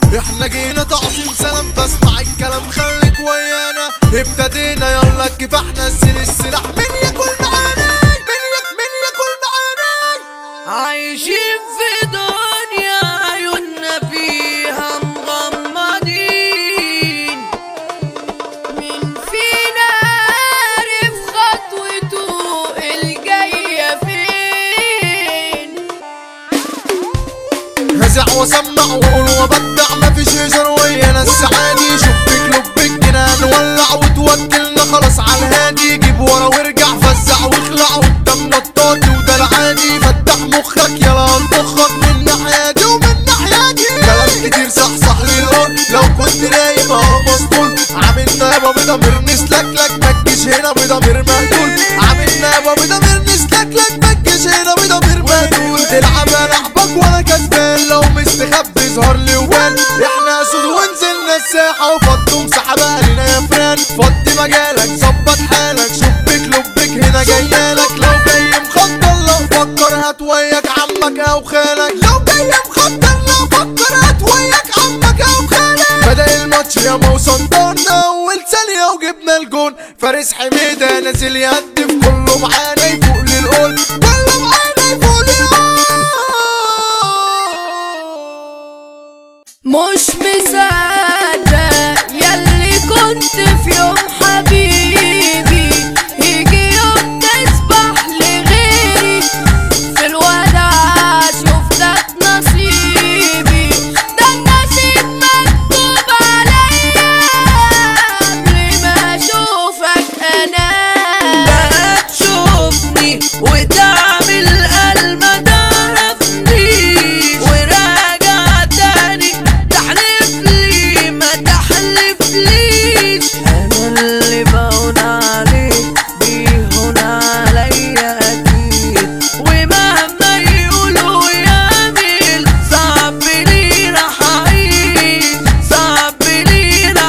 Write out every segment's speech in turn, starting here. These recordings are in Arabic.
احنا جينا تعظيم سلام، بسمع الكلام خليك ويانا. ابتدينا يلا كفاحنا نسيل السلاح، مين ياكل معانا مين ياكل معانا. عايشين في دنيا عيوننا فيها مغمضين، مين فينا عارف خطوته الجاية فين. هزع وسمع وقول وبدع مفيش هزار ويانا السعادي. شبك لبك جنان ولع وتوكلنا خلاص عالهادي. جيب ورا وارجع فزع واخلع قدام نطاطي وده العادي. فتح مخك يلا انطخك من ناحيتي ومن ناحيتي. كلام كتير صح للقول لو كنت نايم اهو مسطول. عاملنا يابا بضمير نسلكلك متجيش هنا بضمير مهدول. عاملنا يابا بضمير نسلكلك متجيش هنا بضمير مهدول. تلعب لعبك وانا كسبان لو مستخبي ظهر لي وبان. احنا اسود ونزلنا الساحة وفضوا مساحة بقالنا يا فران. فضي مجالك ظبط حالك شبك لبك هنا جايالك. لو جاي مخطر لو فكر هات وياك عمك او خالك. لو جاي مخطر لو فكر هات وياك عمك او خالك. بدأ الماتش ياما وصدرنا اول ثانية وجبنا الجون. فارس حميدة نازل يهدف كله معانا يفوق للقول. كله معانا يفوق للقول. مش مصدق ياللي كنت في يوم حبيبي يجي يوم تسبح لغيري. في الوداع شفتك نصيبي، ده النصيب مكتوب عليا قبل ما اشوفك انا. بقى تشوفني وتعمل قلب ما تعرفنيش وراجع تاني تحلفلي ما تحلفليش. انا اللي بهون عليك بيهون عليا اكيد، ومهما يقولوا يعمل صعب لينا حعيش، صعب لينا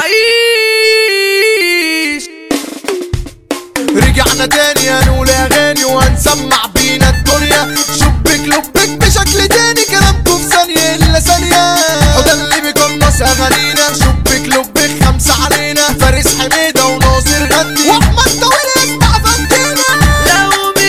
حعيش. رجعنا تاني هنقول اغاني وهنسمع بينا الدنيا. شبك لبك بشكل تاني كلامكم في ثانية الا ثانية. وده اللي بيقنص اغانينا. شبك لبك خمسة علينا. فارس حميدة وناصر غني واحمد طويل يسمع فندينا. لو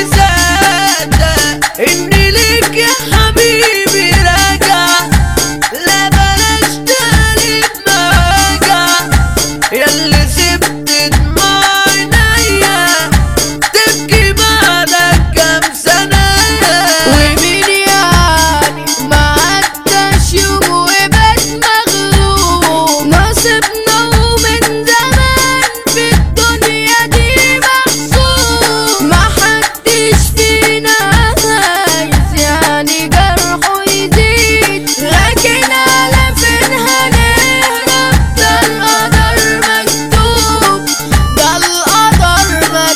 مصدق اني ليك يا حبيبي راجع، لا بلاش تقلب مراجع. ياللي سبت دموع عينيا تبكي بعدك كام سنة. ومين يعني ما عداش يوم وبات مغلوب. نصيبنا ومن زمان في الدنيا دي محسوب. محدش فينا عايز يعني جرحه يزيد، لكن على فين هنهرب؟ ده القدر مكتوب، ده القدر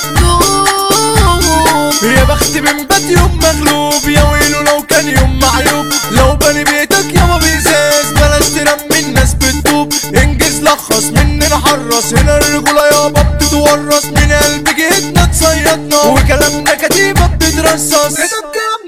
مكتوب. يا بخت من بات يوم مغلوب، يا ويله لو كان يوم معيوب. لو بني بيتك يابا بيزاز بلاش ترمي الناس بتدوب. انجز لخص مننا حرص، هنا الرجولة يابا بتتورث. من قلب جهتنا تصيدنا وكلامنا كتيبة بتترصص.